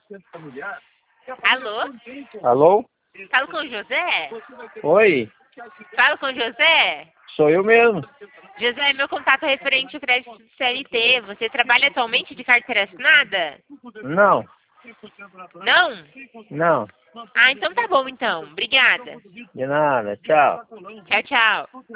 Alô? Alô? Falo com o José? Oi, Falo com o José? sou eu mesmo. José, meu contato é referente ao crédito do CLT. Você trabalha atualmente de carteira assinada? Não, Não? não, Ah, então tá bom então. Obrigada. de nada, tchau. Tchau, tchau.